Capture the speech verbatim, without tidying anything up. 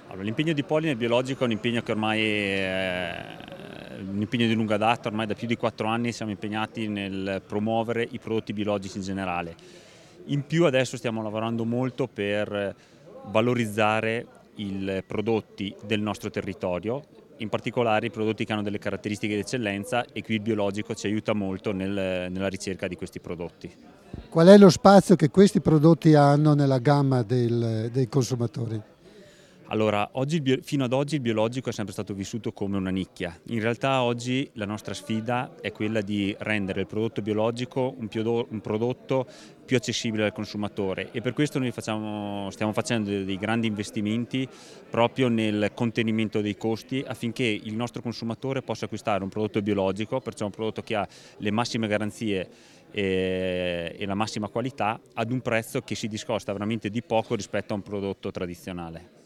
Allora, l'impegno di Poli nel biologico è un impegno che ormai è un impegno di lunga data, ormai da più di quattro anni siamo impegnati nel promuovere i prodotti biologici in generale. In più adesso stiamo lavorando molto per valorizzare i prodotti del nostro territorio, in particolare i prodotti che hanno delle caratteristiche di eccellenza, e qui il biologico ci aiuta molto nel, nella ricerca di questi prodotti. Qual è lo spazio che questi prodotti hanno nella gamma del- dei consumatori? Allora, oggi il bio- fino ad oggi il biologico è sempre stato vissuto come una nicchia. In realtà oggi la nostra sfida è quella di rendere il prodotto biologico un, piodo- un prodotto più accessibile al consumatore, e per questo noi facciamo- stiamo facendo dei grandi investimenti proprio nel contenimento dei costi, affinché il nostro consumatore possa acquistare un prodotto biologico, perciò un prodotto che ha le massime garanzie e, e la massima qualità, ad un prezzo che si discosta veramente di poco rispetto a un prodotto tradizionale.